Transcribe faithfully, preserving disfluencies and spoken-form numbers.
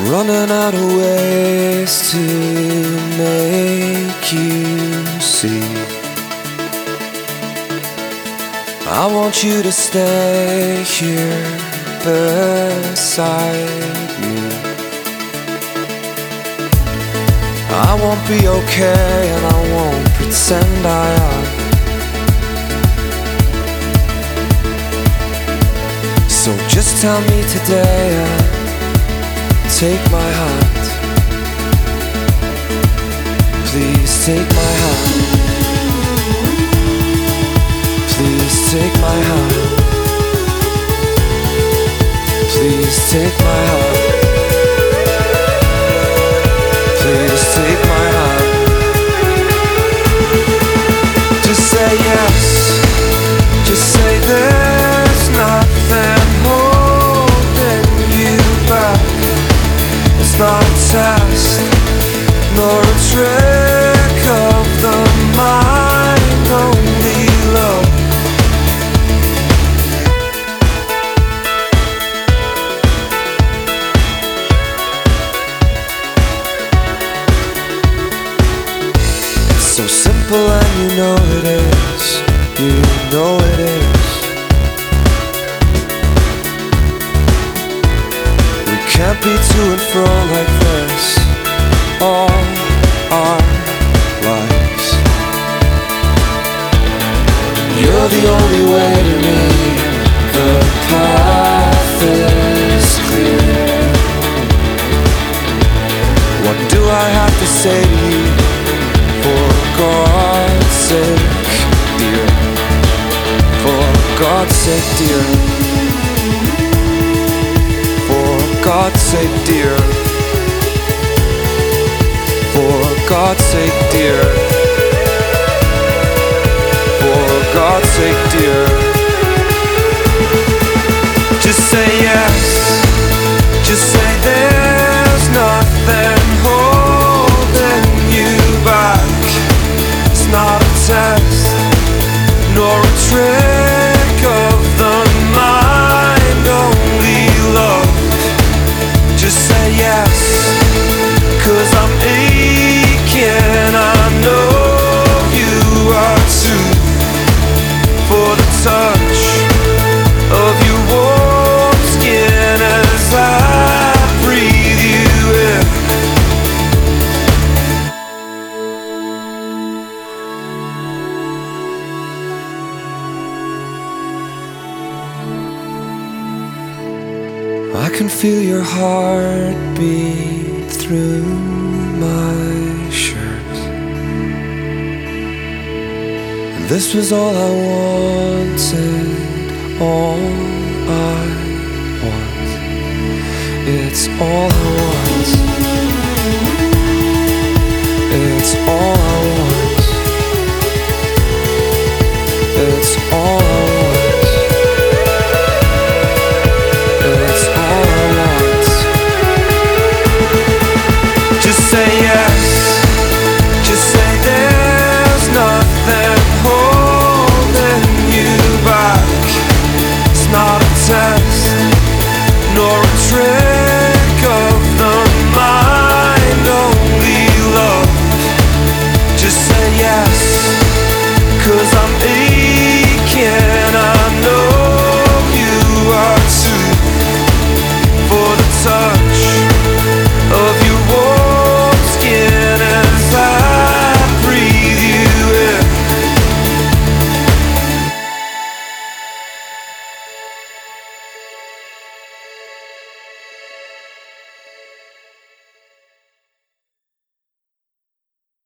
running out of ways to make you see. I want you to stay here beside me. I won't be okay and I won't pretend I am. So just tell me today and take my hand. Please take my hand. Please take my hand. Please take my hand. Please take my hand. Just say yes. Just say there's nothing holding you back. It's not a test, nor a trick of the mind, only love. So simple and you know it is, you know it is. We can't be to and fro like this all our lives. You're the only way to me, the path is clear. What do I have to say to you? For God's sake, dear. For God's sake, dear. For God's sake, dear. For God's sake, dear. For God's sake, dear. Just say yes. Just say there's nothing holding you back. It's not a test, nor a trick of the mind, only love. Just say yes, 'cause I'm aching, I know you are too. For the touch of your warm skin as I breathe you in. I can feel your heartbeat through my shirt. And this was all I wanted, all I want. It's all I want. It's all I want.